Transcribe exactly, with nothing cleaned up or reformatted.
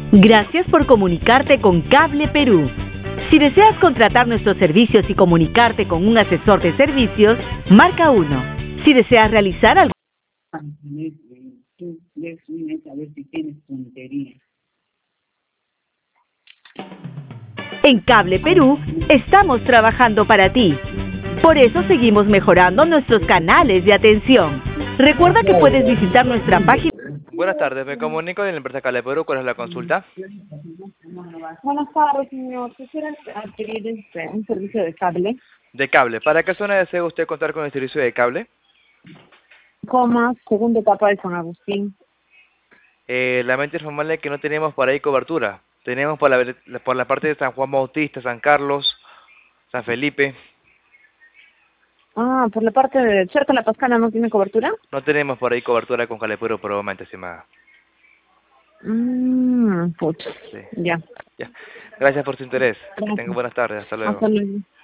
Gracias por comunicarte con Cable Perú. Si deseas contratar nuestros servicios y comunicarte con un asesor de servicios, marca uno. Si deseas realizar algo... A ver si tienes puntería. En Cable Perú estamos trabajando para ti. Por eso seguimos mejorando nuestros canales de atención. Recuerda que puedes visitar nuestra página... Buenas tardes, me comunico de la empresa Cable Perú. ¿Cuál es la consulta? Buenas tardes, señor. Quisiera adquirir este, un servicio de cable. De cable. ¿Para qué zona desea usted contar con el servicio de cable? Comas, segunda etapa de San Agustín. Eh, lamento informarle que no tenemos por ahí cobertura. Tenemos por la, por la parte de San Juan Bautista, San Carlos, San Felipe. Ah, por la parte de cerca de La Pascana no tiene cobertura. No tenemos por ahí cobertura con Cable Perú por el momento, estimada. Mmm, pucha. Sí. Ya. Ya. Gracias por su interés. Que Gracias. tenga buenas tardes. Hasta luego. Hasta luego.